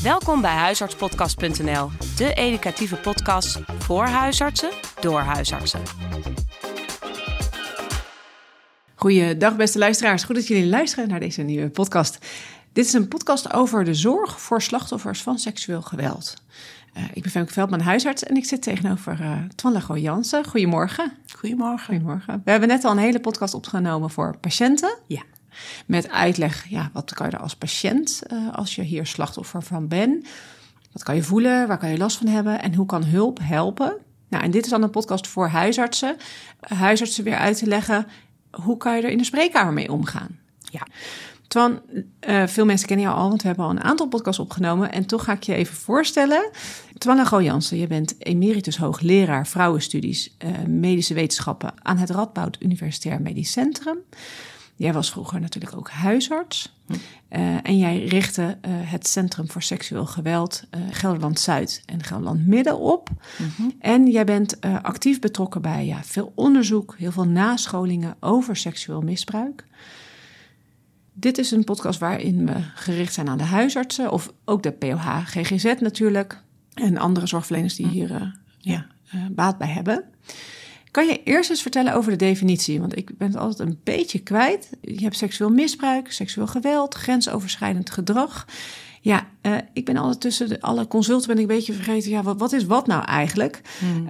Welkom bij huisartspodcast.nl, de educatieve podcast voor huisartsen door huisartsen. Goeiedag beste luisteraars, goed dat jullie luisteren naar deze nieuwe podcast. Dit is een podcast over de zorg voor slachtoffers van seksueel geweld. Ik ben Femke Veldman, huisarts en ik zit tegenover Twan Gooijansen. Goedemorgen. Goedemorgen. We hebben net al een hele podcast opgenomen voor patiënten. Ja. Met uitleg, wat kan je er als patiënt als je hier slachtoffer van bent? Wat kan je voelen, waar kan je last van hebben en hoe kan hulp helpen? Nou, en dit is dan een podcast voor huisartsen. Huisartsen weer uit te leggen, hoe kan je er in de spreekkamer mee omgaan? Ja. Twan, veel mensen kennen jou al, want we hebben al een aantal podcasts opgenomen. En toch ga ik je even voorstellen. Twan Gooijansen, je bent emeritus hoogleraar vrouwenstudies medische wetenschappen aan het Radboud Universitair Medisch Centrum. Jij was vroeger natuurlijk ook huisarts. En jij richtte het Centrum voor Seksueel Geweld Gelderland-Zuid en Gelderland-Midden op. Mm-hmm. En jij bent actief betrokken bij veel onderzoek, heel veel nascholingen over seksueel misbruik. Dit is een podcast waarin we gericht zijn aan de huisartsen, of ook de POH, GGZ natuurlijk, en andere zorgverleners die hier baat bij hebben. Kan je eerst eens vertellen over de definitie? Want ik ben het altijd een beetje kwijt. Je hebt seksueel misbruik, seksueel geweld, grensoverschrijdend gedrag. Ja, ik ben altijd tussen alle consulten ben ik een beetje vergeten. Wat is wat nou eigenlijk?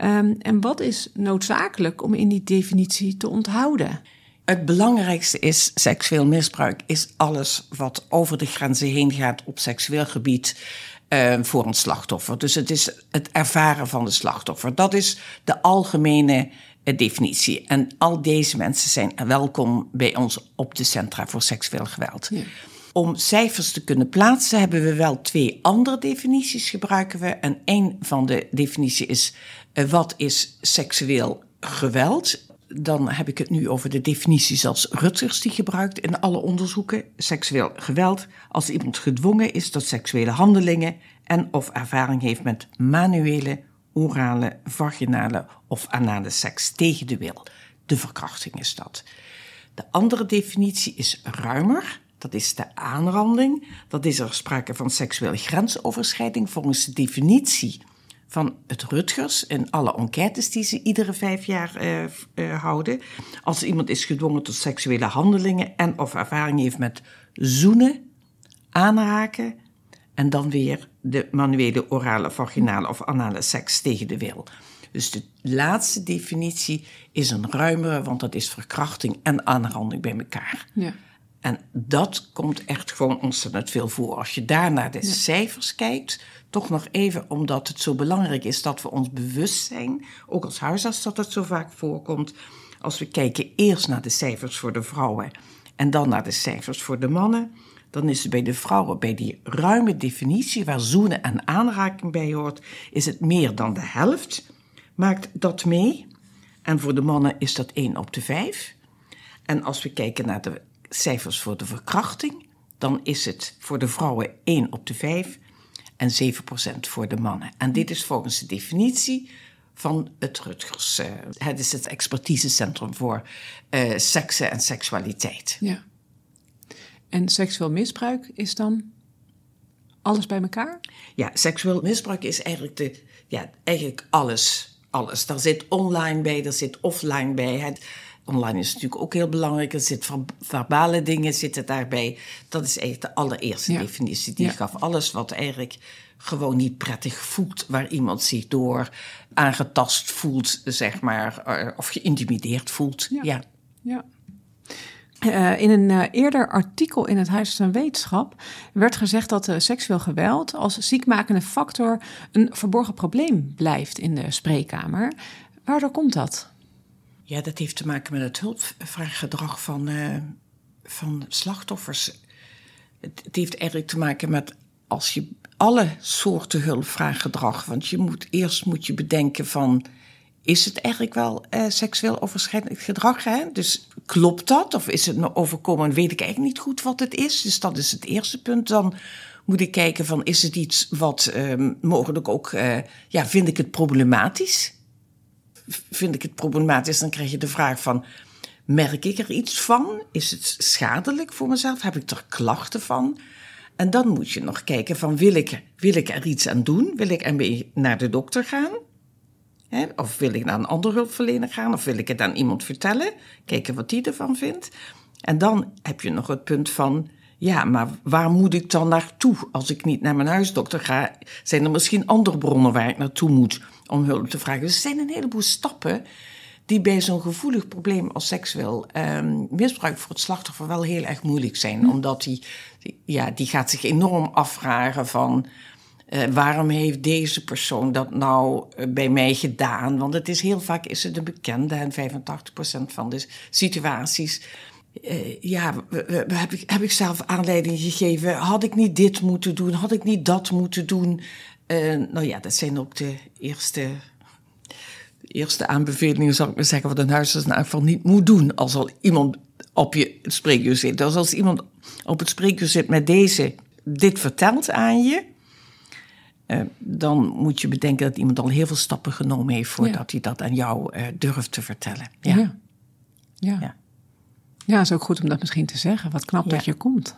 En wat is noodzakelijk om in die definitie te onthouden? Het belangrijkste is, seksueel misbruik is alles wat over de grenzen heen gaat op seksueel gebied voor een slachtoffer. Dus het is het ervaren van de slachtoffer. Dat is de algemene definitie. En al deze mensen zijn welkom bij ons op de Centra voor Seksueel Geweld. Ja. Om cijfers te kunnen plaatsen hebben we wel 2 andere definities gebruiken we. En één van de definities is, wat is seksueel geweld? Dan heb ik het nu over de definitie zoals Rutgers die gebruikt in alle onderzoeken. Seksueel geweld als iemand gedwongen is tot seksuele handelingen en of ervaring heeft met manuele, orale, vaginale of anale seks tegen de wil. De verkrachting is dat. De andere definitie is ruimer. Dat is de aanranding. Dat is er sprake van seksuele grensoverschrijding volgens de definitie van het Rutgers in alle enquêtes die ze iedere 5 jaar houden. Als iemand is gedwongen tot seksuele handelingen en of ervaring heeft met zoenen, aanraken en dan weer de manuele, orale, vaginale of anale seks tegen de wil. Dus de laatste definitie is een ruimere, want dat is verkrachting en aanranding bij elkaar. Ja. En dat komt echt gewoon ontzettend veel voor. Als je daar naar de cijfers kijkt, toch nog even omdat het zo belangrijk is dat we ons bewust zijn, ook als huisarts dat het zo vaak voorkomt. Als we kijken eerst naar de cijfers voor de vrouwen en dan naar de cijfers voor de mannen, dan is het bij de vrouwen, bij die ruime definitie waar zoenen en aanraking bij hoort, is het meer dan de helft. Maakt dat mee. En voor de mannen is dat 1 op de 5. En als we kijken naar de cijfers voor de verkrachting, dan is het voor de vrouwen 1 op de 5 en 7% voor de mannen. En dit is volgens de definitie van het Rutgers. Het is het expertisecentrum voor seksen en seksualiteit. Ja. En seksueel misbruik is dan alles bij elkaar? Ja, seksueel misbruik is eigenlijk alles. Daar zit online bij, daar zit offline bij. Online is natuurlijk ook heel belangrijk. Er zitten verbale dingen zitten daarbij. Dat is eigenlijk de allereerste definitie die ik gaf. Alles wat eigenlijk gewoon niet prettig voelt, waar iemand zich door aangetast voelt, zeg maar, of geïntimideerd voelt. Ja. In een eerder artikel in het Huis van Wetenschap werd gezegd dat seksueel geweld als ziekmakende factor een verborgen probleem blijft in de spreekkamer. Waardoor komt dat? Ja, dat heeft te maken met het hulpvraaggedrag van slachtoffers. Het heeft eigenlijk te maken met als je alle soorten hulpvraaggedrag, want eerst moet je bedenken van, is het eigenlijk wel seksueel overschrijdend gedrag? Hè? Dus klopt dat? Of is het me overkomen? Weet ik eigenlijk niet goed wat het is. Dus dat is het eerste punt. Dan moet ik kijken van, is het iets wat mogelijk ook, vind ik het problematisch? Vind ik het problematisch, dan krijg je de vraag van, merk ik er iets van? Is het schadelijk voor mezelf? Heb ik er klachten van? En dan moet je nog kijken van wil ik er iets aan doen? Wil ik ermee naar de dokter gaan? Of wil ik naar een andere hulpverlener gaan? Of wil ik het aan iemand vertellen? Kijken wat die ervan vindt. En dan heb je nog het punt van, ja, maar waar moet ik dan naartoe? Als ik niet naar mijn huisdokter ga, zijn er misschien andere bronnen waar ik naartoe moet om hulp te vragen. Dus er zijn een heleboel stappen die bij zo'n gevoelig probleem als seksueel misbruik voor het slachtoffer wel heel erg moeilijk zijn. Omdat die gaat zich enorm afvragen van, waarom heeft deze persoon dat nou bij mij gedaan? Want het is heel vaak een bekende en 85% van de situaties. Heb ik zelf aanleiding gegeven? Had ik niet dit moeten doen? Had ik niet dat moeten doen? Dat zijn ook de eerste aanbevelingen, zou ik maar zeggen, wat een huisarts in ieder geval niet moet doen. Als al iemand op je spreekuur zit. Dus als iemand op het spreekuur zit met dit vertelt aan je, dan moet je bedenken dat iemand al heel veel stappen genomen heeft voordat hij dat aan jou durft te vertellen. Ja, is ook goed om dat misschien te zeggen. Wat knap dat je komt.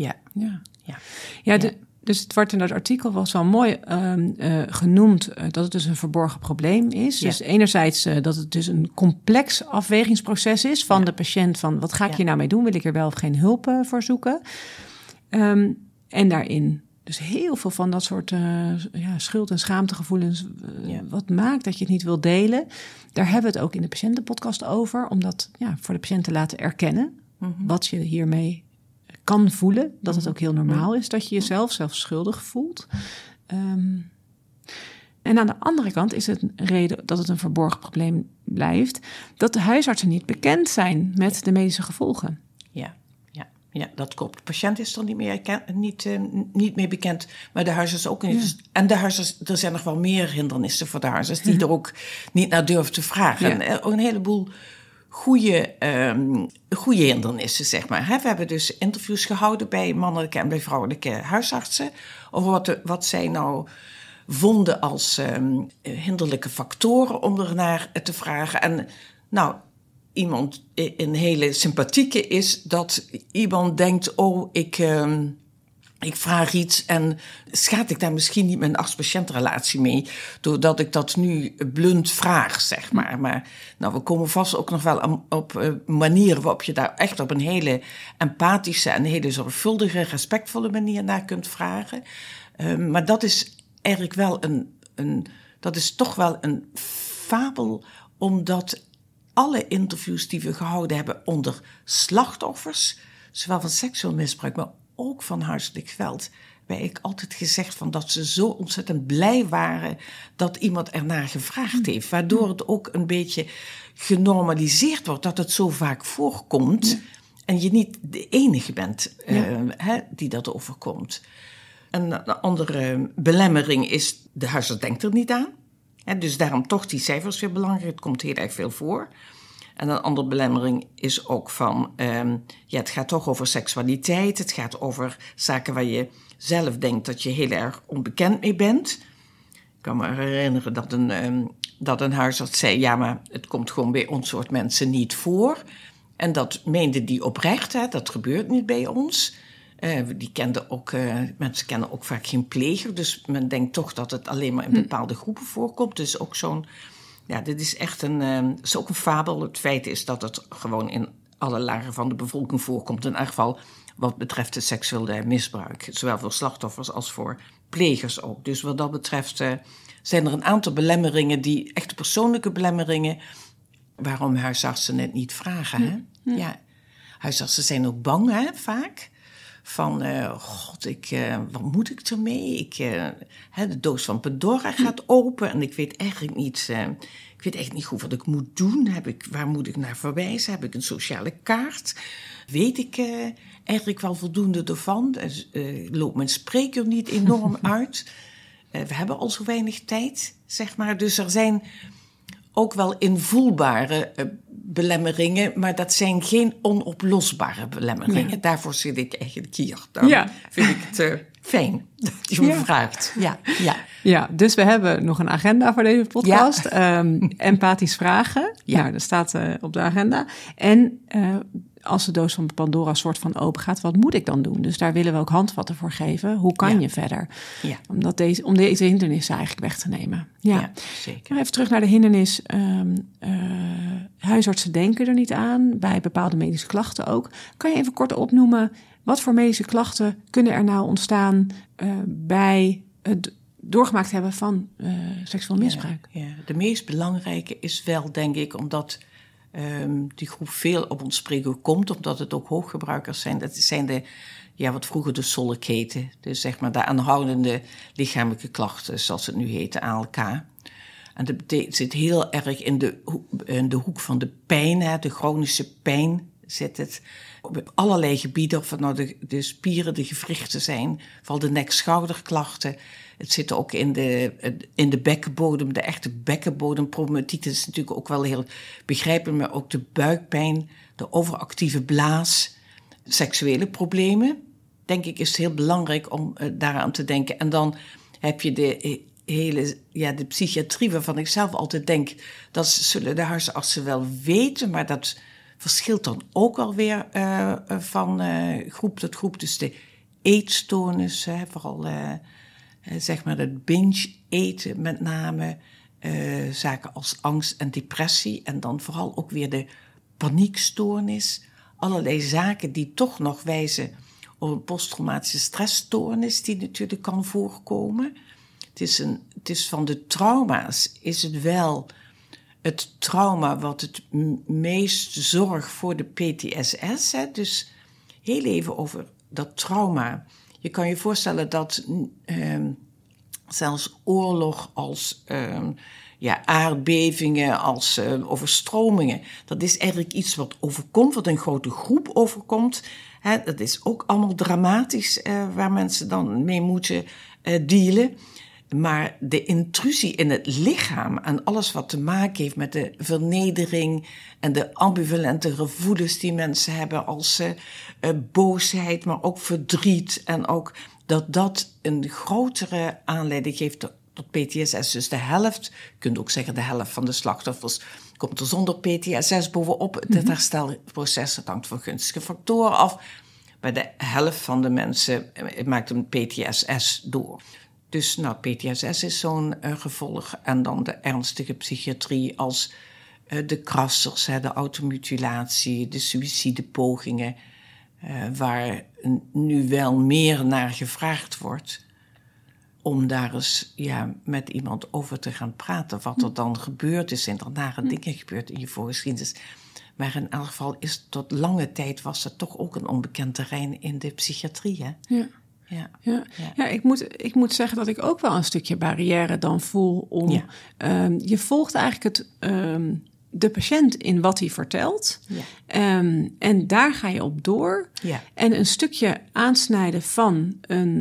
Dus het wordt in dat artikel was wel mooi genoemd dat het dus een verborgen probleem is. Ja. Dus enerzijds dat het dus een complex afwegingsproces is van de patiënt. Van wat ga ik hier nou mee doen? Wil ik er wel of geen hulp voor zoeken? En daarin dus heel veel van dat soort schuld- en schaamtegevoelens. Wat maakt dat je het niet wil delen? Daar hebben we het ook in de patiëntenpodcast over. Om dat voor de patiënt te laten erkennen. Wat je hiermee kan voelen. Dat het ook heel normaal is dat je jezelf zelfs schuldig voelt. En aan de andere kant is het een reden dat het een verborgen probleem blijft. Dat de huisartsen niet bekend zijn met de medische gevolgen. Ja, dat klopt. De patiënt is er niet meer bekend, maar de huisarts ook niet. Ja. En de huisarts, er zijn nog wel meer hindernissen voor de huisarts die er ook niet naar durven te vragen. Ja. En ook een heleboel goede hindernissen, zeg maar. We hebben dus interviews gehouden bij mannelijke en bij vrouwelijke huisartsen over wat zij nou vonden als hinderlijke factoren om er naar te vragen. En nou, iemand een hele sympathieke is dat iemand denkt, ik vraag iets en schaad ik daar misschien niet mijn arts-patiëntrelatie mee, doordat ik dat nu blunt vraag, zeg maar. Maar nou, we komen vast ook nog wel op manieren waarop je daar echt op een hele empathische en hele zorgvuldige, respectvolle manier naar kunt vragen. Maar dat is eigenlijk wel dat is toch wel een fabel, omdat alle interviews die we gehouden hebben onder slachtoffers, zowel van seksueel misbruik, maar ook van huiselijk geweld, heb ik altijd gezegd van dat ze zo ontzettend blij waren dat iemand ernaar gevraagd heeft. Waardoor het ook een beetje genormaliseerd wordt dat het zo vaak voorkomt en je niet de enige bent die dat overkomt. Een andere belemmering is, de huisarts denkt er niet aan. Dus daarom toch die cijfers weer belangrijk. Het komt heel erg veel voor. En een andere belemmering is ook van, het gaat toch over seksualiteit. Het gaat over zaken waar je zelf denkt dat je heel erg onbekend mee bent. Ik kan me herinneren dat een huisarts zei, ja, maar het komt gewoon bij ons soort mensen niet voor. En dat meende die oprecht, dat gebeurt niet bij ons. Mensen kennen ook vaak geen pleger, dus men denkt toch dat het alleen maar in bepaalde groepen voorkomt. Dus ook dit is echt is ook een fabel. Het feit is dat het gewoon in alle lagen van de bevolking voorkomt. In ieder geval wat betreft het seksuele misbruik. Zowel voor slachtoffers als voor plegers ook. Dus wat dat betreft zijn er een aantal belemmeringen, echte persoonlijke belemmeringen, waarom huisartsen het niet vragen. Ja. Huisartsen zijn ook bang, vaak. Van, wat moet ik ermee? De doos van Pandora gaat open en ik weet eigenlijk niet goed wat ik moet doen. Waar moet ik naar verwijzen? Heb ik een sociale kaart? Weet ik eigenlijk wel voldoende ervan? Loopt mijn spreekuur niet enorm uit? We hebben al zo weinig tijd, zeg maar. Dus er zijn ook wel invoelbare belemmeringen, maar dat zijn geen onoplosbare belemmeringen. Ja. Daarvoor zit ik eigenlijk hier. Dan vind ik het fijn dat je me vraagt. Ja, dus we hebben nog een agenda voor deze podcast. Empathisch vragen. Ja. Nou, dat staat op de agenda. En als de doos van Pandora soort van open gaat, wat moet ik dan doen? Dus daar willen we ook handvatten voor geven. Hoe kan je verder? Ja. Om deze hindernissen eigenlijk weg te nemen. Ja, zeker. Maar even terug naar de hindernis. Huisartsen denken er niet aan, bij bepaalde medische klachten ook. Kan je even kort opnoemen, wat voor medische klachten kunnen er nou ontstaan bij het doorgemaakt hebben van seksueel misbruik? Ja. De meest belangrijke is wel, denk ik, omdat die groep veel op ons spreekuur komt, omdat het ook hooggebruikers zijn. Dat zijn wat vroeger de SOLK-keten. Dus zeg maar de aanhoudende lichamelijke klachten, zoals het nu heet, ALK. En dat zit heel erg in de hoek van de pijn, hè, de chronische pijn zit het. Op allerlei gebieden, of het nou de spieren, de gewrichten zijn, vooral de nek-schouderklachten. Het zit ook in de bekkenbodem, de echte bekkenbodemproblematiek. Dat is natuurlijk ook wel heel begrijpelijk, maar ook de buikpijn, de overactieve blaas, seksuele problemen. Denk ik is het heel belangrijk om daaraan te denken. En dan heb je de psychiatrie, waarvan ik zelf altijd denk, dat zullen de huisartsen wel weten, maar dat verschilt dan ook alweer van groep tot groep. Dus de eetstoornis, vooral zeg maar het binge eten met name, zaken als angst en depressie en dan vooral ook weer de paniekstoornis. Allerlei zaken die toch nog wijzen op een posttraumatische stressstoornis die natuurlijk kan voorkomen. Het is van de trauma's is het wel het trauma wat het meest zorgt voor de PTSS. Hè? Dus heel even over dat trauma. Je kan je voorstellen dat zelfs oorlog als aardbevingen, als overstromingen, dat is eigenlijk iets wat overkomt, wat een grote groep overkomt. Hè? Dat is ook allemaal dramatisch waar mensen dan mee moeten dealen. Maar de intrusie in het lichaam en alles wat te maken heeft met de vernedering en de ambivalente gevoelens die mensen hebben als boosheid, maar ook verdriet en ook dat een grotere aanleiding geeft tot PTSS. Dus de helft, je kunt ook zeggen de helft van de slachtoffers komt er zonder PTSS bovenop. Het herstelproces, dat hangt van gunstige factoren af. Maar de helft van de mensen maakt een PTSS door. Dus PTSS is zo'n gevolg. En dan de ernstige psychiatrie als de krassers, de automutilatie, de suïcidepogingen, waar nu wel meer naar gevraagd wordt om daar eens met iemand over te gaan praten. Wat er dan gebeurd is, zijn er nare dingen gebeurd in je voorgeschiedenis. Maar in elk geval tot lange tijd was het toch ook een onbekend terrein in de psychiatrie. Hè? Ja. Ja, ik moet zeggen dat ik ook wel een stukje barrière dan voel om. Ja. Je volgt eigenlijk de patiënt in wat hij vertelt. Ja. En daar ga je op door. Ja. En een stukje aansnijden van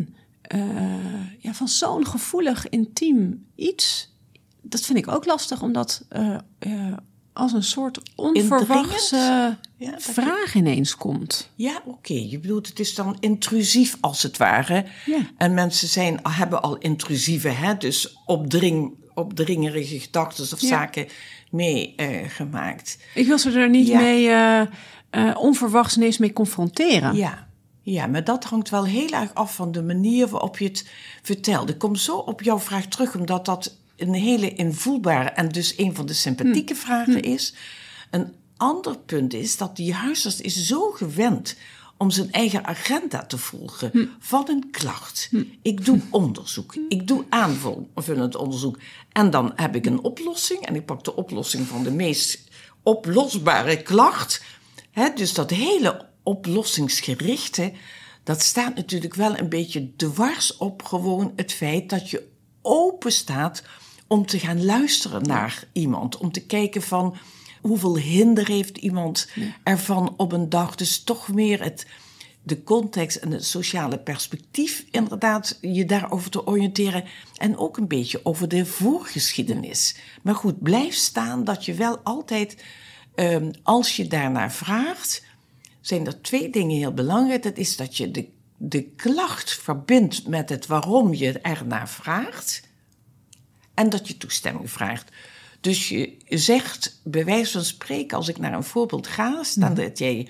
van zo'n gevoelig, intiem iets. Dat vind ik ook lastig, omdat als een soort onverwachte vraag ineens komt. Ja, oké. Je bedoelt, het is dan intrusief als het ware. Ja. En mensen hebben al intrusieve, dus opdringerige gedachten of zaken meegemaakt. Ik wil ze er niet mee onverwachts ineens mee confronteren. Ja, maar dat hangt wel heel erg af van de manier waarop je het vertelt. Ik kom zo op jouw vraag terug, omdat dat een hele invoelbare en dus een van de sympathieke vragen is. Een ander punt is dat die huisarts is zo gewend om zijn eigen agenda te volgen van een klacht. Ik doe onderzoek, ik doe aanvullend onderzoek en dan heb ik een oplossing en ik pak de oplossing van de meest oplosbare klacht. Dus dat hele oplossingsgerichte, dat staat natuurlijk wel een beetje dwars op gewoon het feit dat je open staat om te gaan luisteren naar iemand. Om te kijken van hoeveel hinder heeft iemand ervan op een dag. Dus toch meer de context en het sociale perspectief inderdaad je daarover te oriënteren. En ook een beetje over de voorgeschiedenis. Maar goed, blijf staan dat je wel altijd, als je daarnaar vraagt, zijn er 2 dingen heel belangrijk. Dat is dat je de klacht verbindt met het waarom je ernaar vraagt. En dat je toestemming vraagt. Dus je zegt, bij wijze van spreken, als ik naar een voorbeeld ga, staan dat jij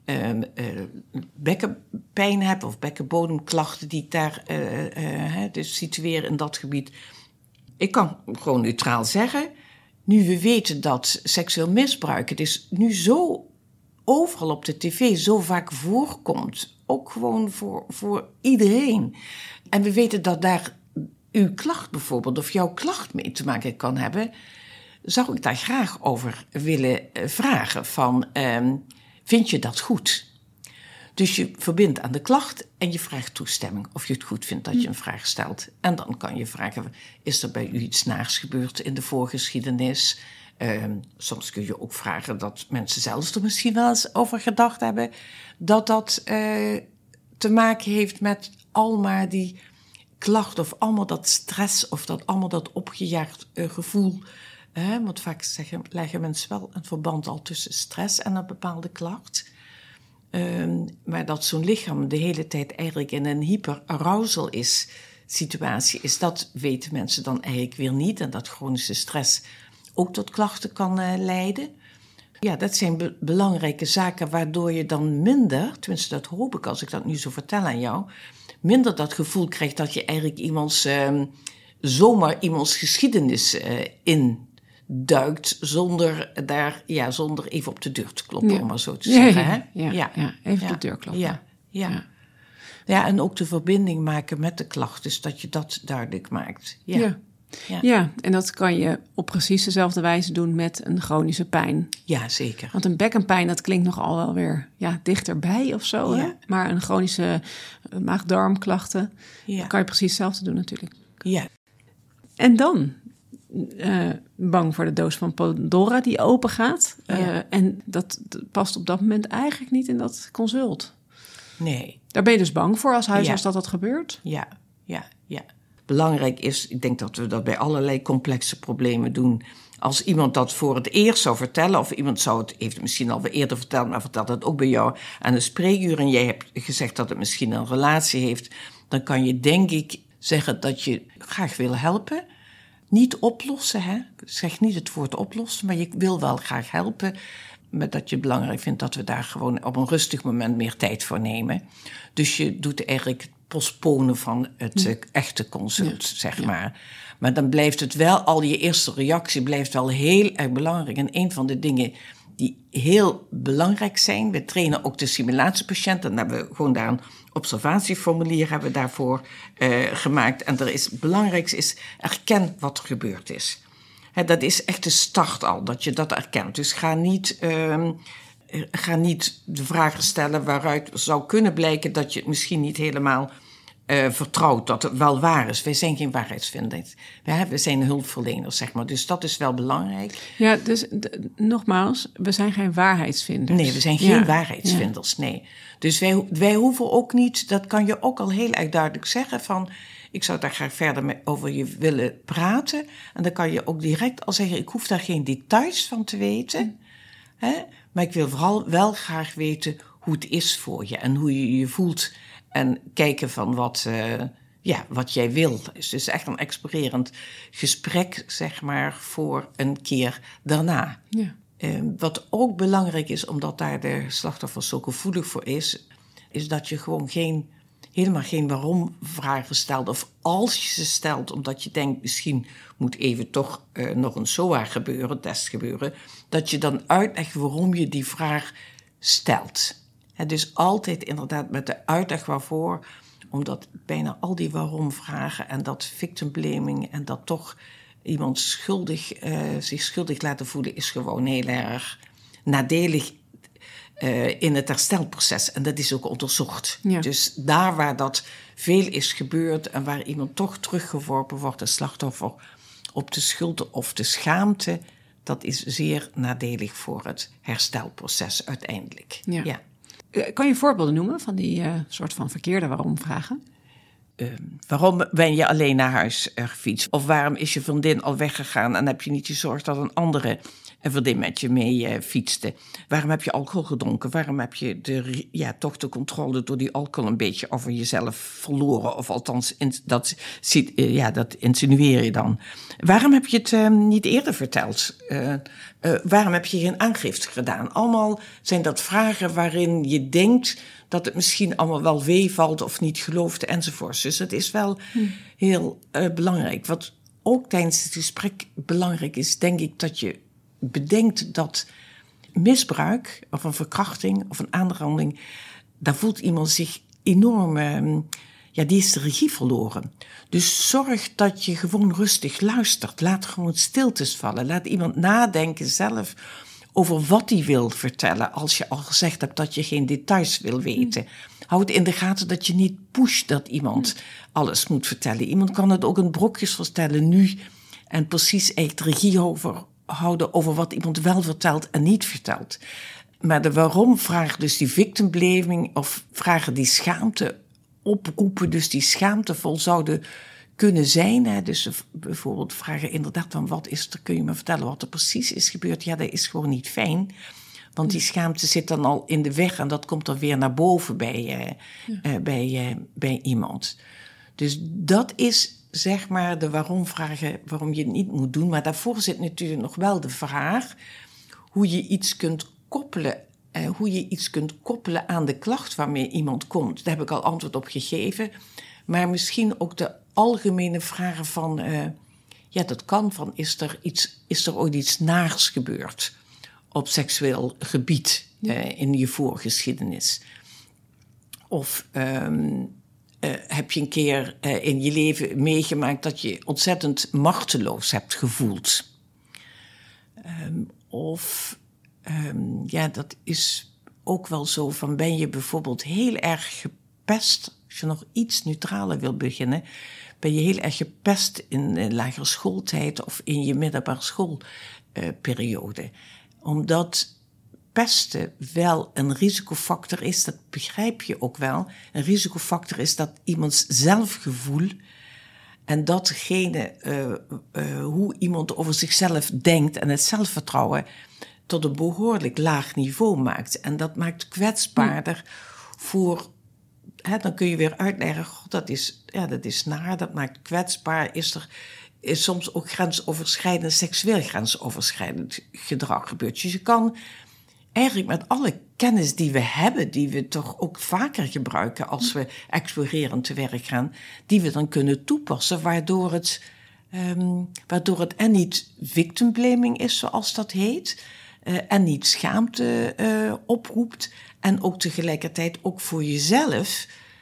bekkenpijn heb of bekkenbodemklachten die ik daar dus situeer in dat gebied. Ik kan gewoon neutraal zeggen, nu we weten dat seksueel misbruik, het is nu zo overal op de tv zo vaak voorkomt, ook gewoon voor iedereen. En we weten dat daar uw klacht bijvoorbeeld, of jouw klacht mee te maken kan hebben, zou ik daar graag over willen vragen van, vind je dat goed? Dus je verbindt aan de klacht en je vraagt toestemming of je het goed vindt dat je een vraag stelt. En dan kan je vragen, is er bij u iets naars gebeurd in de voorgeschiedenis? Soms kun je ook vragen dat mensen zelfs er misschien wel eens over gedacht hebben, dat te maken heeft met allemaal die klacht of allemaal dat stress of allemaal dat opgejaagd gevoel. Want vaak leggen mensen wel een verband al tussen stress en een bepaalde klacht. Maar dat zo'n lichaam de hele tijd eigenlijk in een hyperarousal situatie is, dat weten mensen dan eigenlijk weer niet. En dat chronische stress ook tot klachten kan leiden. Ja, dat zijn belangrijke zaken waardoor je dan minder, tenminste dat hoop ik als ik dat nu zo vertel aan jou, minder dat gevoel krijgt dat je eigenlijk zomaar iemands geschiedenis induikt zonder even op de deur te kloppen, om maar zo te zeggen. Hè? Ja, even de deur kloppen. Ja, en ook de verbinding maken met de klacht, dus dat je dat duidelijk maakt. Ja, en dat kan je op precies dezelfde wijze doen met een chronische pijn. Ja, zeker. Want een bekkenpijn, dat klinkt nogal wel weer dichterbij of zo. Ja. Hè? Maar een chronische maag-darmklachten, kan je precies hetzelfde doen natuurlijk. Ja. En dan bang voor de doos van Pandora die open gaat. En dat past op dat moment eigenlijk niet in dat consult. Nee. Daar ben je dus bang voor als huisarts dat gebeurt? Ja. Belangrijk is, ik denk dat we dat bij allerlei complexe problemen doen. Als iemand dat voor het eerst zou vertellen, of iemand heeft het misschien al eerder verteld, maar vertelt het ook bij jou aan een spreekuur en jij hebt gezegd dat het misschien een relatie heeft, dan kan je denk ik zeggen dat je graag wil helpen. Niet oplossen, hè? Zeg niet het woord oplossen, maar je wil wel graag helpen. Maar dat je het belangrijk vindt dat we daar gewoon op een rustig moment meer tijd voor nemen. Dus je doet eigenlijk het postponen van het echte consult, zeg maar. Maar dan blijft het wel, al je eerste reactie blijft wel heel erg belangrijk. En een van de dingen die heel belangrijk zijn, we trainen ook de simulatiepatiënten. Dan hebben we gewoon daar een observatieformulier hebben we daarvoor gemaakt. En het belangrijkste is, erken wat er gebeurd is. Dat is echt de start al, dat je dat erkent. Dus ga niet de vragen stellen waaruit zou kunnen blijken dat je het misschien niet helemaal vertrouwt, dat het wel waar is. Wij zijn geen waarheidsvinders. We zijn hulpverleners, zeg maar. Dus dat is wel belangrijk. Ja, dus nogmaals, we zijn geen waarheidsvinders. Nee, we zijn geen waarheidsvinders, nee. Dus wij hoeven ook niet, dat kan je ook al heel erg duidelijk zeggen van, ik zou daar graag verder over je willen praten. En dan kan je ook direct al zeggen, ik hoef daar geen details van te weten. Maar ik wil vooral wel graag weten hoe het is voor je en hoe je je voelt. En kijken van wat jij wil. Dus het is echt een explorerend gesprek, zeg maar, voor een keer daarna. Ja. Wat ook belangrijk is, omdat daar de slachtoffer zo gevoelig voor is dat je gewoon helemaal geen waarom-vragen stelt. Of als je ze stelt, omdat je denkt, misschien moet even toch nog een SOA-test gebeuren, dat je dan uitlegt waarom je die vraag stelt. Dus altijd inderdaad met de uitleg waarvoor, omdat bijna al die waarom-vragen en dat victim blaming en dat toch iemand zich schuldig laten voelen is gewoon heel erg nadelig in het herstelproces. En dat is ook onderzocht. Ja. Dus daar waar dat veel is gebeurd en waar iemand toch teruggeworpen wordt, een slachtoffer, op de schuld of de schaamte, dat is zeer nadelig voor het herstelproces uiteindelijk. Ja. Kan je voorbeelden noemen van die soort van verkeerde waarom-vragen? Waarom ben je alleen naar huis gefietst? Of waarom is je vriendin al weggegaan en heb je niet gezorgd dat een andere een vriendin met je mee fietste? Waarom heb je alcohol gedronken? Waarom heb je toch de controle door die alcohol een beetje over jezelf verloren? Of althans, dat insinueer je dan. Waarom heb je het niet eerder verteld? Waarom heb je geen aangifte gedaan? Allemaal zijn dat vragen waarin je denkt dat het misschien allemaal wel meevalt of niet gelooft enzovoort. Dus het is wel heel belangrijk. Wat ook tijdens het gesprek belangrijk is, denk ik, dat je bedenkt dat misbruik of een verkrachting of een aanranding, daar voelt iemand zich enorm, die is de regie verloren. Dus zorg dat je gewoon rustig luistert. Laat gewoon stiltes vallen. Laat iemand nadenken zelf over wat hij wil vertellen, als je al gezegd hebt dat je geen details wil weten. Houd in de gaten dat je niet pusht dat iemand alles moet vertellen. Iemand kan het ook in brokjes vertellen nu en precies echt de regie houden over wat iemand wel vertelt en niet vertelt. Maar de waarom-vraag, dus die victim blaming of vragen die schaamte oproepen, dus die schaamtevol zouden kunnen zijn. Hè? Dus bijvoorbeeld vragen inderdaad van wat is er, kun je me vertellen wat er precies is gebeurd? Ja, dat is gewoon niet fijn. Want die schaamte zit dan al in de weg en dat komt dan weer naar boven bij iemand. Dus dat is zeg maar de waarom-vragen waarom je het niet moet doen. Maar daarvoor zit natuurlijk nog wel de vraag hoe je iets kunt koppelen aan de klacht waarmee iemand komt. Daar heb ik al antwoord op gegeven. Maar misschien ook de algemene vragen van, dat kan van, is er ooit iets naars gebeurd op seksueel gebied in je voorgeschiedenis? Of heb je een keer in je leven meegemaakt dat je ontzettend machteloos hebt gevoeld? Dat is ook wel zo van, ben je bijvoorbeeld heel erg gepest, als je nog iets neutraler wil beginnen, ben je heel erg gepest in de lagere schooltijd of in je middelbare schoolperiode. Omdat pesten wel een risicofactor is, dat begrijp je ook wel. Een risicofactor is dat iemands zelfgevoel en datgene hoe iemand over zichzelf denkt en het zelfvertrouwen tot een behoorlijk laag niveau maakt. En dat maakt kwetsbaarder voor, dan kun je weer uitleggen, dat is naar, dat maakt kwetsbaar. Is soms ook grensoverschrijdend, seksueel grensoverschrijdend gedrag gebeurt. Dus je kan eigenlijk met alle kennis die we hebben, die we toch ook vaker gebruiken als we explorerend te werk gaan, die we dan kunnen toepassen, waardoor het en niet victim blaming is, zoals dat heet, en niet schaamte oproept, en ook tegelijkertijd ook voor jezelf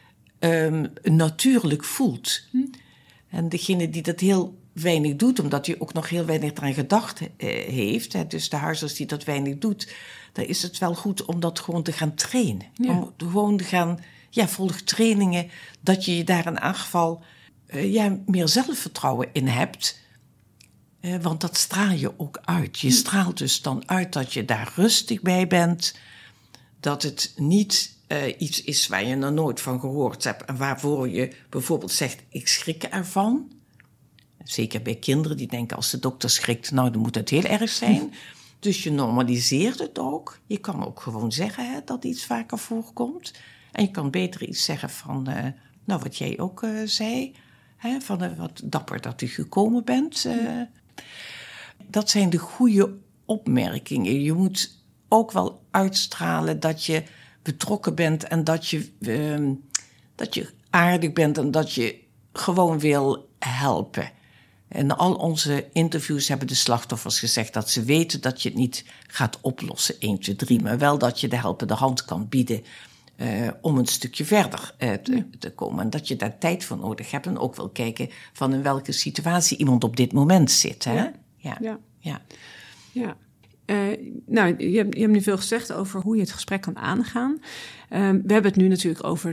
natuurlijk voelt. En degene die dat heel weinig doet, omdat hij ook nog heel weinig eraan gedacht heeft, dus de huisarts die dat weinig doet, dan is het wel goed om dat gewoon te gaan trainen. Ja. Om gewoon te gaan, volg trainingen, dat je daar in aangeval meer zelfvertrouwen in hebt. Want dat straal je ook uit. Je straalt dus dan uit dat je daar rustig bij bent. Dat het niet iets is waar je nog nooit van gehoord hebt. En waarvoor je bijvoorbeeld zegt, ik schrik ervan. Zeker bij kinderen die denken, als de dokter schrikt, nou dan moet het heel erg zijn. Dus je normaliseert het ook. Je kan ook gewoon zeggen dat iets vaker voorkomt. En je kan beter iets zeggen van, wat jij ook zei. Van wat dapper dat u gekomen bent. Dat zijn de goede opmerkingen. Je moet ook wel uitstralen dat je betrokken bent en dat je aardig bent en dat je gewoon wil helpen. In al onze interviews hebben de slachtoffers gezegd dat ze weten dat je het niet gaat oplossen 1, 2, 3, maar wel dat je de helpende hand kan bieden om een stukje verder te komen. En dat je daar tijd voor nodig hebt en ook wil kijken van in welke situatie iemand op dit moment zit. Hè? Ja. Je hebt nu veel gezegd over hoe je het gesprek kan aangaan. We hebben het nu natuurlijk over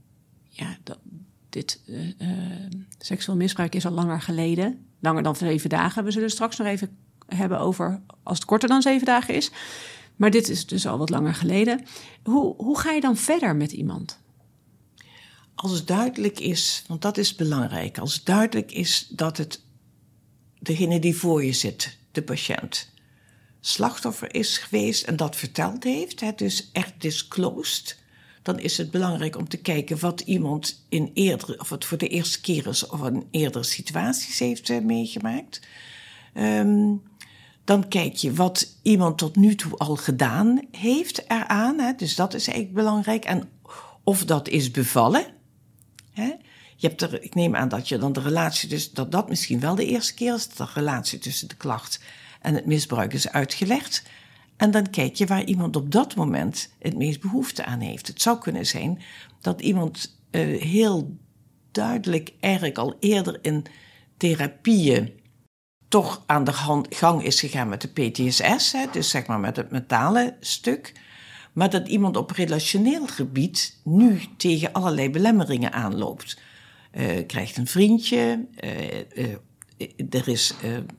seksueel misbruik is al langer geleden. Langer dan 7 dagen. We zullen straks nog even hebben over als het korter dan 7 dagen is. Maar dit is dus al wat langer geleden. Hoe ga je dan verder met iemand? Als het duidelijk is, want dat is belangrijk. Als het duidelijk is dat het degene die voor je zit, de patiënt, slachtoffer is geweest en dat verteld heeft, hè, dus echt disclosed, dan is het belangrijk om te kijken wat iemand of het voor de eerste keer is of in eerdere situaties heeft meegemaakt. Dan kijk je wat iemand tot nu toe al gedaan heeft eraan. Hè? Dus dat is eigenlijk belangrijk. En of dat is bevallen. Hè? Ik neem aan dat je dan de relatie, dus dat misschien wel de eerste keer is, dat de relatie tussen de klacht en het misbruik is uitgelegd. En dan kijk je waar iemand op dat moment het meest behoefte aan heeft. Het zou kunnen zijn dat iemand heel duidelijk eigenlijk al eerder in therapieën toch aan de gang is gegaan met de PTSS, hè, dus zeg maar met het mentale stuk. Maar dat iemand op relationeel gebied nu tegen allerlei belemmeringen aanloopt. Krijgt een vriendje, er is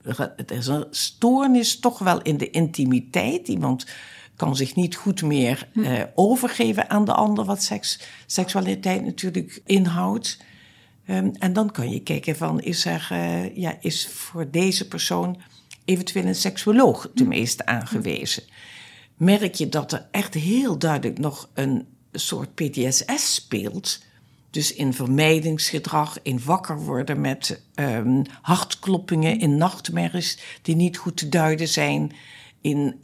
een stoornis toch wel in de intimiteit. Iemand kan zich niet goed meer overgeven aan de ander, wat seksualiteit natuurlijk inhoudt. En dan kan je kijken van, is voor deze persoon eventueel een seksuoloog de meeste aangewezen? Merk je dat er echt heel duidelijk nog een soort PTSS speelt, dus in vermijdingsgedrag, in wakker worden met hartkloppingen, in nachtmerries die niet goed te duiden zijn, in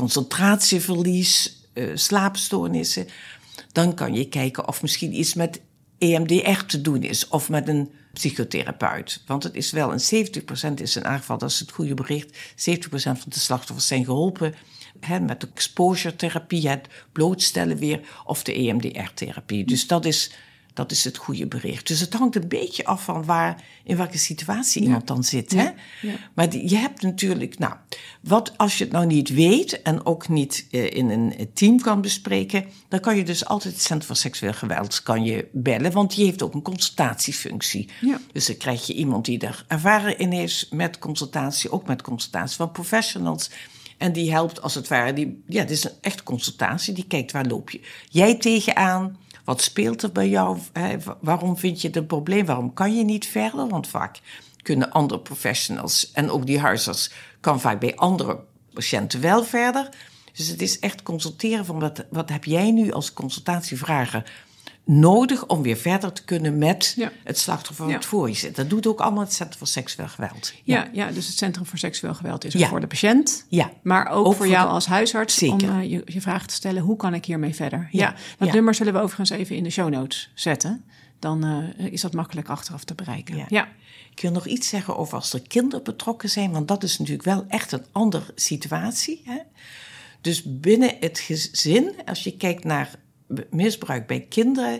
concentratieverlies, slaapstoornissen, dan kan je kijken of misschien iets met EMDR te doen is, of met een psychotherapeut. Want het is wel 70% is in aangeval, dat is het goede bericht, 70% van de slachtoffers zijn geholpen met de exposure-therapie, het blootstellen weer, of de EMDR-therapie. Dus dat is het goede bericht. Dus het hangt een beetje af van in welke situatie iemand dan zit. Hè? Ja. Maar je hebt natuurlijk, wat als je het nou niet weet en ook niet in een team kan bespreken, dan kan je dus altijd het Centrum voor Seksueel Geweld kan je bellen, want die heeft ook een consultatiefunctie. Ja. Dus dan krijg je iemand die er ervaren in is met consultatie, ook met consultatie van professionals. En die helpt als het ware, het is een echte consultatie, die kijkt waar loop jij tegenaan. Wat speelt er bij jou? Waarom vind je het een probleem? Waarom kan je niet verder? Want vaak kunnen andere professionals en ook die huisarts kan vaak bij andere patiënten wel verder. Dus het is echt consulteren van wat heb jij nu als consultatievrager nodig om weer verder te kunnen met het slachtoffer wat voor je zit. Dat doet ook allemaal het Centrum voor Seksueel Geweld. Ja, dus het Centrum voor Seksueel Geweld is er voor de patiënt. Ja. Maar ook voor jou als huisarts om je vraag te stellen, hoe kan ik hiermee verder? Dat nummer zullen we overigens even in de show notes zetten. Dan is dat makkelijk achteraf te bereiken. Ja. Ik wil nog iets zeggen over als er kinderen betrokken zijn, want dat is natuurlijk wel echt een andere situatie. Hè? Dus binnen het gezin, als je kijkt naar misbruik bij kinderen,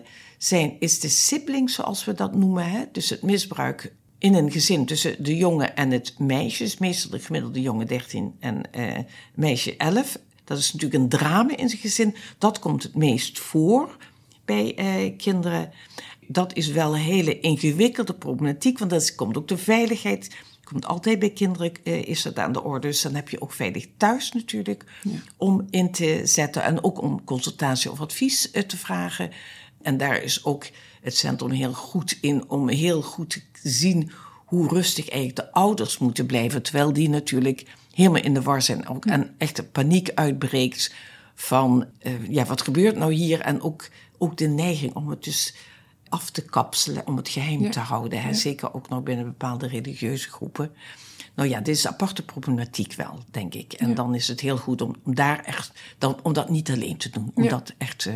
is de sibling, zoals we dat noemen, hè? Dus het misbruik in een gezin tussen de jongen en het meisje, is meestal de gemiddelde jongen 13 en meisje 11. Dat is natuurlijk een drama in zijn gezin. Dat komt het meest voor bij kinderen. Dat is wel een hele ingewikkelde problematiek, want dat komt ook de veiligheid. Komt altijd bij kinderen, is dat aan de orde. Dus dan heb je ook veilig thuis natuurlijk om in te zetten. En ook om consultatie of advies te vragen. En daar is ook het centrum heel goed in om heel goed te zien hoe rustig eigenlijk de ouders moeten blijven. Terwijl die natuurlijk helemaal in de war zijn. Ook, en echt de paniek uitbreekt van wat gebeurt nou hier? En ook de neiging om het dus af te kapselen, om het geheim te houden. Hè? Zeker ook nog binnen bepaalde religieuze groepen. Dit is een aparte problematiek wel, denk ik. En dan is het heel goed om daar echt, om dat niet alleen te doen. Om dat echt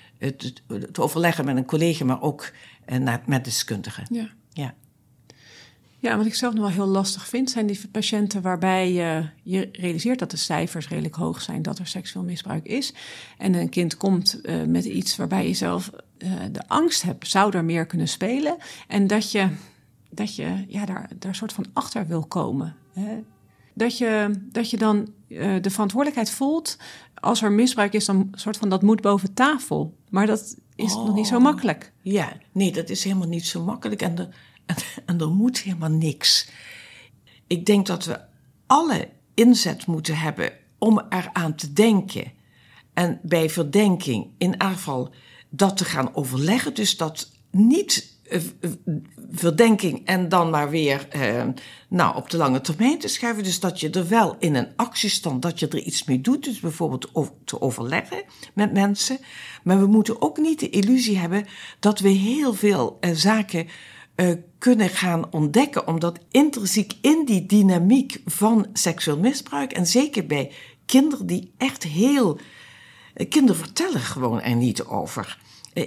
te overleggen met een collega, maar ook met deskundigen. Ja, wat ik zelf nog wel heel lastig vind, zijn die patiënten waarbij je realiseert dat de cijfers redelijk hoog zijn, dat er seksueel misbruik is. En een kind komt met iets waarbij je zelf de angst hebt, zou er meer kunnen spelen. En dat je daar een soort van achter wil komen. Hè? Dat je dan de verantwoordelijkheid voelt, als er misbruik is, dan een soort van dat moet boven tafel. Maar dat is nog niet zo makkelijk. Ja, nee, dat is helemaal niet zo makkelijk. En er moet helemaal niks. Ik denk dat we alle inzet moeten hebben om eraan te denken. En bij verdenking in aanval dat te gaan overleggen. Dus dat niet verdenking en dan maar weer op de lange termijn te schuiven. Dus dat je er wel in een actiestand, dat je er iets mee doet. Dus bijvoorbeeld te overleggen met mensen. Maar we moeten ook niet de illusie hebben dat we heel veel zaken kunnen gaan ontdekken. Omdat intrinsiek in die dynamiek van seksueel misbruik, en zeker bij kinderen die echt kinderen vertellen gewoon er niet over.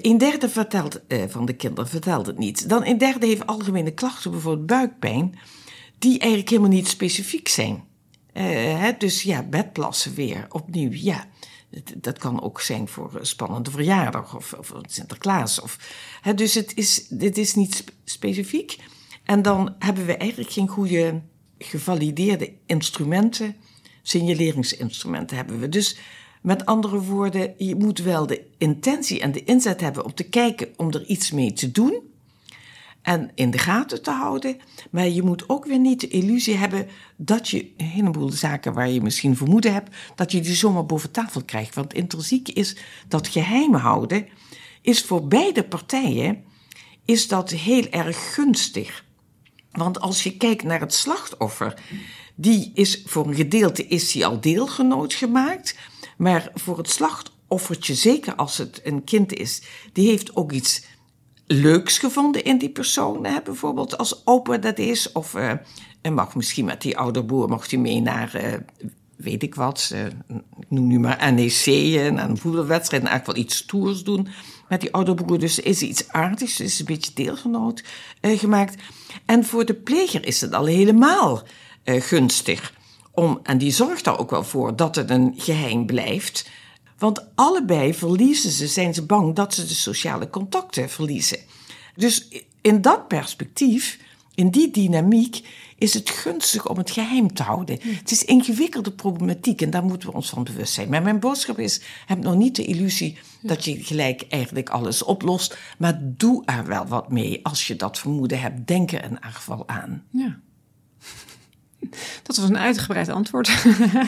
1/3 van de kinderen vertelt het niet. Dan 1/3 heeft algemene klachten, bijvoorbeeld buikpijn, die eigenlijk helemaal niet specifiek zijn. Dus ja, bedplassen weer, opnieuw, ja. Dat kan ook zijn voor een spannende verjaardag of Sinterklaas. Dus dit is niet specifiek. En dan hebben we eigenlijk geen goede gevalideerde instrumenten, signaleringsinstrumenten hebben we. Dus met andere woorden, je moet wel de intentie en de inzet hebben om te kijken om er iets mee te doen en in de gaten te houden. Maar je moet ook weer niet de illusie hebben dat je een heleboel zaken waar je misschien vermoeden hebt, dat je die zomaar boven tafel krijgt. Want intrinsiek is dat geheim houden, is voor beide partijen is dat heel erg gunstig. Want als je kijkt naar het slachtoffer, die is voor een gedeelte al deelgenoot gemaakt. Maar voor het slachtoffertje, zeker als het een kind is, die heeft ook iets leuks gevonden in die persoon. Bijvoorbeeld als opa dat is. Of mag misschien met die ouderbroer mocht hij mee naar, weet ik wat, ik noem nu maar NEC, naar een voetbalwedstrijd. En eigenlijk wel iets stoers doen met die ouderbroer. Dus is iets aardigs, is een beetje deelgenoot gemaakt. En voor de pleger is het al helemaal gunstig. En die zorgt daar ook wel voor dat het een geheim blijft. Want allebei zijn ze bang dat ze de sociale contacten verliezen. Dus in dat perspectief, in die dynamiek, is het gunstig om het geheim te houden. Het is ingewikkelde problematiek en daar moeten we ons van bewust zijn. Maar mijn boodschap is, heb nog niet de illusie dat je gelijk eigenlijk alles oplost. Maar doe er wel wat mee. Als je dat vermoeden hebt, denk er in ieder geval aan. Ja. Dat was een uitgebreid antwoord.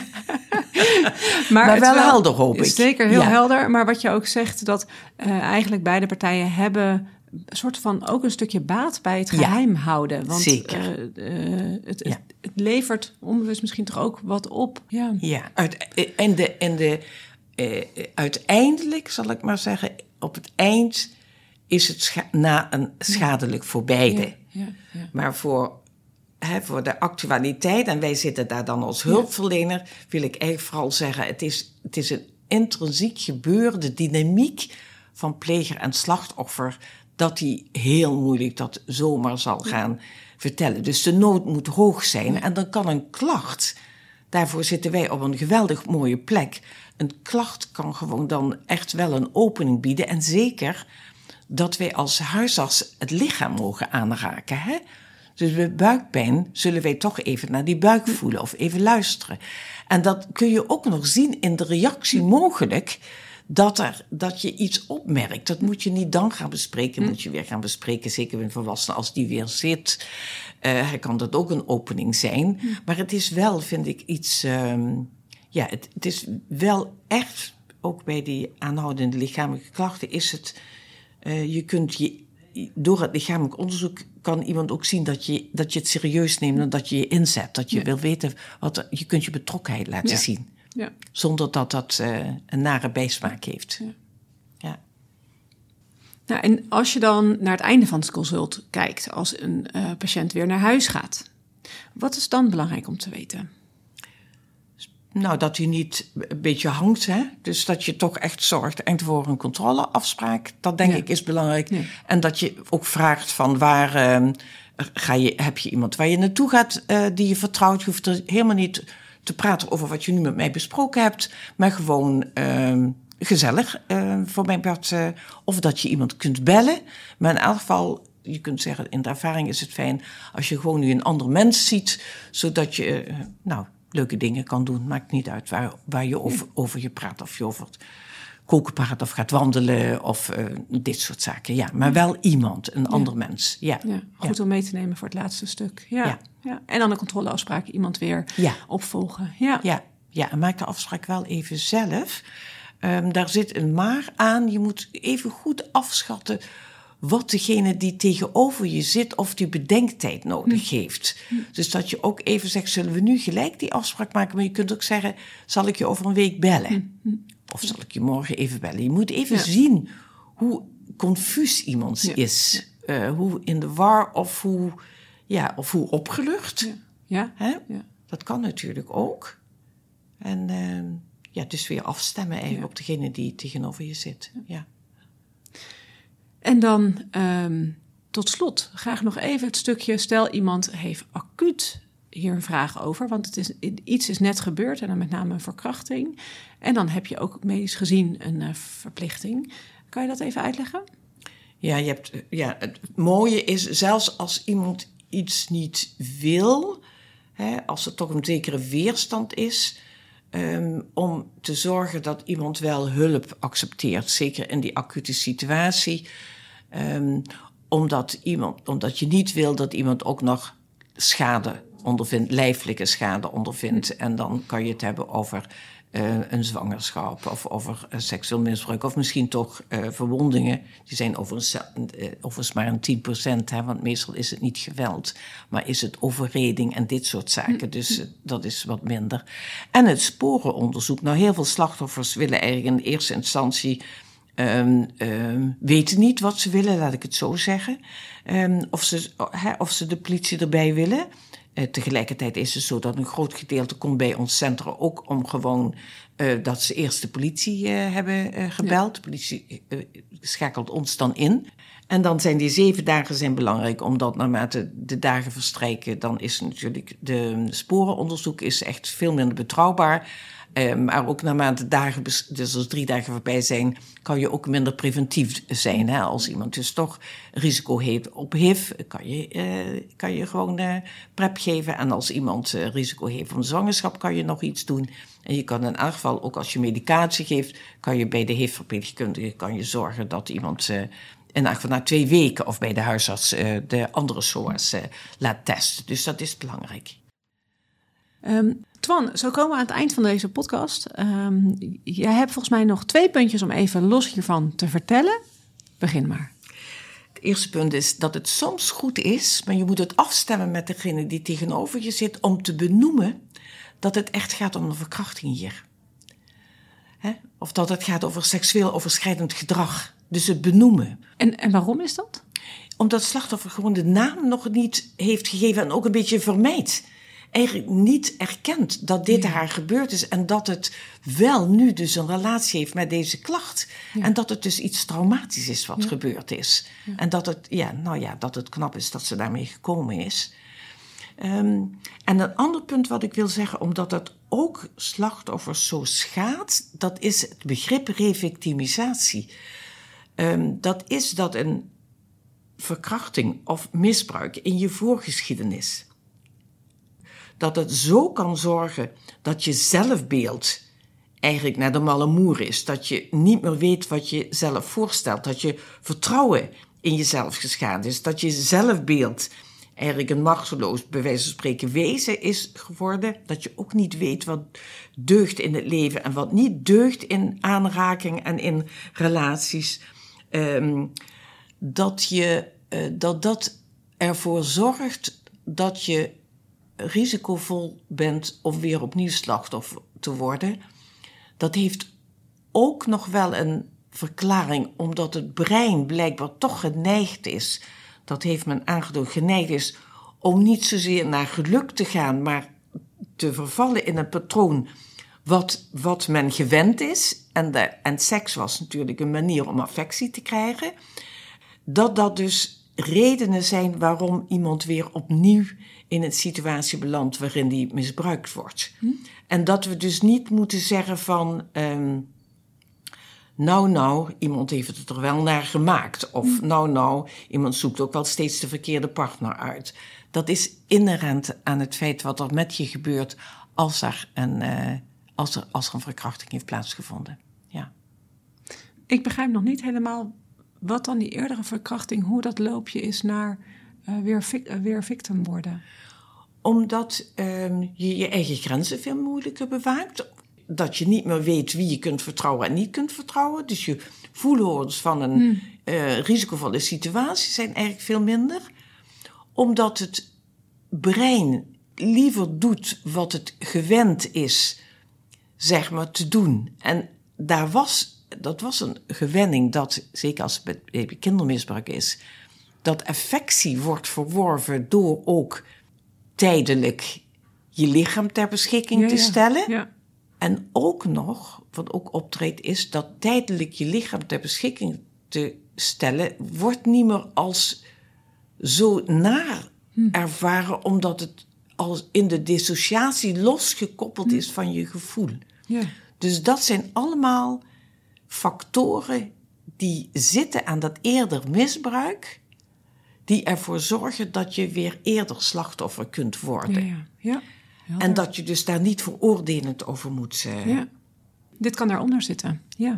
maar wel helder, hoop ik. Zeker heel helder. Maar wat je ook zegt, dat eigenlijk beide partijen hebben een soort van ook een stukje baat bij het geheim houden. Want zeker. Het levert onbewust misschien toch ook wat op. Ja. Uiteindelijk, zal ik maar zeggen, op het eind is het schadelijk voor beide. Ja. Maar voor de actualiteit, en wij zitten daar dan als hulpverlener, wil ik eigenlijk vooral zeggen, het is een intrinsiek gebeurde dynamiek van pleger en slachtoffer, dat die heel moeilijk dat zomaar zal gaan vertellen. Dus de nood moet hoog zijn en dan kan een klacht, daarvoor zitten wij op een geweldig mooie plek, een klacht kan gewoon dan echt wel een opening bieden en zeker dat wij als huisarts het lichaam mogen aanraken, Dus bij buikpijn zullen wij toch even naar die buik voelen of even luisteren. En dat kun je ook nog zien in de reactie mogelijk, dat je iets opmerkt. Dat moet je niet dan gaan bespreken, moet je weer gaan bespreken. Zeker bij een volwassene als die weer zit. Kan dat ook een opening zijn. Maar het is wel, vind ik, iets... het is wel echt, ook bij die aanhoudende lichamelijke klachten, is het... je kunt door het lichamelijk onderzoek kan iemand ook zien dat je het serieus neemt en dat je je inzet. Dat je wil weten, je kunt je betrokkenheid laten zien. Ja. Zonder dat een nare bijsmaak heeft. Ja. Nou, en als je dan naar het einde van het consult kijkt, als een patiënt weer naar huis gaat, wat is dan belangrijk om te weten? Nou, dat hij niet een beetje hangt, Dus dat je toch echt zorgt voor een controleafspraak. Dat denk ik is belangrijk. Ja. En dat je ook vraagt van waar heb je iemand waar je naartoe gaat die je vertrouwt. Je hoeft er helemaal niet te praten over wat je nu met mij besproken hebt. Maar gewoon gezellig voor mijn part. Of dat je iemand kunt bellen. Maar in elk geval, je kunt zeggen, in de ervaring is het fijn als je gewoon nu een ander mens ziet. Zodat je, leuke dingen kan doen. Maakt niet uit waar je over je praat. Of je over het koken praat of gaat wandelen of dit soort zaken. Ja, maar wel iemand, een ander mens. Ja. Goed om mee te nemen voor het laatste stuk. Ja. En dan de controleafspraak, iemand weer opvolgen. Ja, en maak de afspraak wel even zelf. Daar zit een maar aan. Je moet even goed afschatten wat degene die tegenover je zit of die bedenktijd nodig heeft. Dus dat je ook even zegt, zullen we nu gelijk die afspraak maken? Maar je kunt ook zeggen, zal ik je over een week bellen? Of zal ik je morgen even bellen? Je moet even zien hoe confuus iemand is. Hoe in de war of hoe opgelucht. Ja. Hè? Ja. Dat kan natuurlijk ook. En dus weer afstemmen eigenlijk op degene die tegenover je zit. Ja. En dan tot slot graag nog even het stukje, stel iemand heeft acuut hier een vraag over, want iets is net gebeurd en dan met name een verkrachting. En dan heb je ook medisch gezien een verplichting. Kan je dat even uitleggen? Ja, het mooie is, zelfs als iemand iets niet wil, als er toch een zekere weerstand is, om te zorgen dat iemand wel hulp accepteert, zeker in die acute situatie, omdat je niet wil dat iemand ook nog schade ondervindt, lijfelijke schade ondervindt. En dan kan je het hebben over een zwangerschap of over seksueel misbruik of misschien toch verwondingen. Die zijn overigens maar een 10%, want meestal is het niet geweld, maar is het overreding en dit soort zaken. Dus dat is wat minder. En het sporenonderzoek. Nou, heel veel slachtoffers willen eigenlijk in eerste instantie weten niet wat ze willen, laat ik het zo zeggen. Of ze de politie erbij willen. Tegelijkertijd is het zo dat een groot gedeelte komt bij ons centrum ook om gewoon dat ze eerst de politie hebben gebeld. Ja. De politie schakelt ons dan in. En dan zijn die 7 dagen belangrijk, omdat naarmate de dagen verstrijken, dan is natuurlijk de sporenonderzoek is echt veel minder betrouwbaar. Maar ook naarmate dagen, dus als 3 dagen voorbij zijn, kan je ook minder preventief zijn. Hè? Als iemand dus toch risico heeft op HIV, kan je gewoon PrEP geven. En als iemand risico heeft op een zwangerschap, kan je nog iets doen. En je kan in elk geval, ook als je medicatie geeft, kan je bij de HIV-verpleegkundige zorgen dat iemand in elk geval na 2 weken of bij de huisarts de andere SOA's laat testen. Dus dat is belangrijk. Twan, zo komen we aan het eind van deze podcast. Jij hebt volgens mij nog 2 puntjes om even los hiervan te vertellen. Begin maar. Het eerste punt is dat het soms goed is, maar je moet het afstemmen met degene die tegenover je zit, om te benoemen dat het echt gaat om een verkrachting hier. Of dat het gaat over seksueel overschrijdend gedrag. Dus het benoemen. En waarom is dat? Omdat het slachtoffer gewoon de naam nog niet heeft gegeven en ook een beetje vermijdt. Eigenlijk niet erkent dat dit haar gebeurd is en dat het wel nu dus een relatie heeft met deze klacht. Ja. En dat het dus iets traumatisch is wat gebeurd is. Ja. En dat het knap is dat ze daarmee gekomen is. En een ander punt wat ik wil zeggen, omdat het ook slachtoffers zo schaadt, dat is het begrip revictimisatie. Dat is dat een verkrachting of misbruik in je voorgeschiedenis, dat het zo kan zorgen dat je zelfbeeld eigenlijk naar de malle moer is. Dat je niet meer weet wat je zelf voorstelt. Dat je vertrouwen in jezelf geschaad is. Dat je zelfbeeld eigenlijk een machteloos, bij wijze van spreken, wezen is geworden. Dat je ook niet weet wat deugt in het leven en wat niet deugt in aanraking en in relaties. Dat ervoor zorgt dat je risicovol bent om weer opnieuw slachtoffer te worden. Dat heeft ook nog wel een verklaring, omdat het brein blijkbaar toch geneigd is, dat heeft men aangeduid, geneigd is om niet zozeer naar geluk te gaan, maar te vervallen in een patroon wat men gewend is. En seks was natuurlijk een manier om affectie te krijgen. Dat dus redenen zijn waarom iemand weer opnieuw in een situatie belandt waarin die misbruikt wordt. En dat we dus niet moeten zeggen van iemand heeft het er wel naar gemaakt. Of iemand zoekt ook wel steeds de verkeerde partner uit. Dat is inherent aan het feit wat er met je gebeurt als er een verkrachting heeft plaatsgevonden. Ja. Ik begrijp nog niet helemaal wat dan die eerdere verkrachting, hoe dat loopje is naar weer victim worden. Omdat je je eigen grenzen veel moeilijker bewaakt. dat je niet meer weet wie je kunt vertrouwen en niet kunt vertrouwen. Dus je voelhoudens van een risicovolle situatie zijn eigenlijk veel minder. Omdat het brein liever doet wat het gewend is, zeg maar, te doen. En dat was een gewenning dat, zeker als het bij kindermisbruik is, dat affectie wordt verworven door ook tijdelijk je lichaam ter beschikking te stellen. Ja. En ook nog, wat ook optreedt, is dat tijdelijk je lichaam ter beschikking te stellen, wordt niet meer als zo naar ervaren, omdat het als in de dissociatie losgekoppeld is van je gevoel. Ja. Dus dat zijn allemaal factoren die zitten aan dat eerder misbruik, die ervoor zorgen dat je weer eerder slachtoffer kunt worden. Ja. En dat je dus daar niet veroordelend over moet. Ja. Dit kan daaronder zitten. Ja.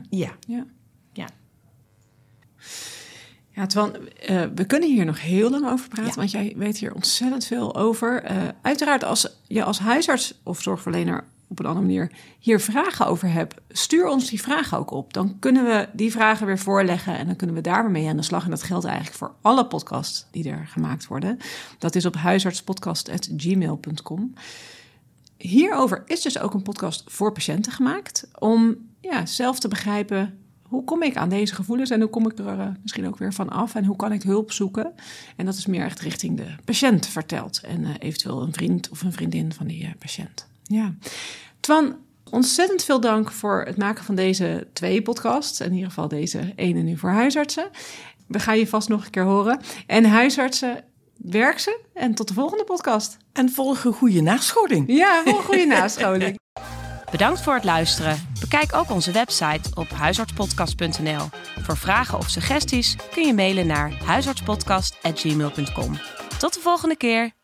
Ja, Twan, we kunnen hier nog heel lang over praten, want jij weet hier ontzettend veel over. Uiteraard, als je als huisarts of zorgverlener op een andere manier hier vragen over hebt, stuur ons die vragen ook op. Dan kunnen we die vragen weer voorleggen en dan kunnen we daar mee aan de slag. En dat geldt eigenlijk voor alle podcasts die er gemaakt worden. Dat is op huisartspodcast@gmail.com. Hierover is dus ook een podcast voor patiënten gemaakt, om zelf te begrijpen, hoe kom ik aan deze gevoelens en hoe kom ik er misschien ook weer van af en hoe kan ik hulp zoeken? En dat is meer echt richting de patiënt verteld en eventueel een vriend of een vriendin van die patiënt. Ja. Twan, ontzettend veel dank voor het maken van deze 2 podcasts. In ieder geval deze ene nu voor huisartsen. We gaan je vast nog een keer horen. En huisartsen, werk ze en tot de volgende podcast. En volg een goede nascholing. Ja, volg een goede nascholing. Bedankt voor het luisteren. Bekijk ook onze website op huisartspodcast.nl. Voor vragen of suggesties kun je mailen naar huisartspodcast@gmail.com. Tot de volgende keer.